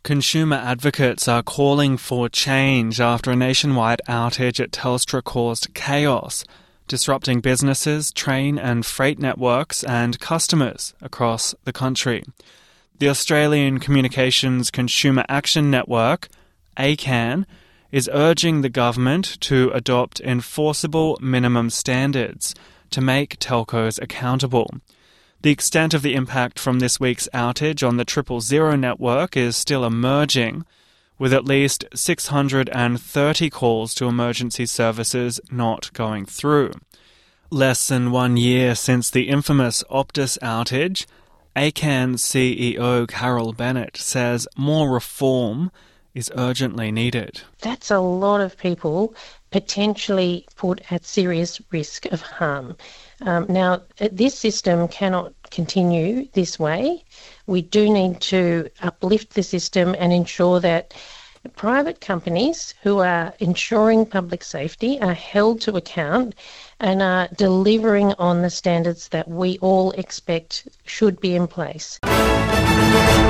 Consumer advocates are calling for change after a nationwide outage at Telstra caused chaos, disrupting businesses, train and freight networks and customers across the country. The Australian Communications Consumer Action Network, ACAN, is urging the government to adopt enforceable minimum standards to make telcos accountable. The extent of the impact from this week's outage on the 000 network is still emerging, with at least 630 calls to emergency services not going through. Less than 1 year since the infamous Optus outage, ACAN CEO Carol Bennett says more reform is urgently needed. That's a lot of people potentially put at serious risk of harm. Now, this system cannot continue this way. We do need to uplift the system and ensure that private companies who are ensuring public safety are held to account and are delivering on the standards that we all expect should be in place.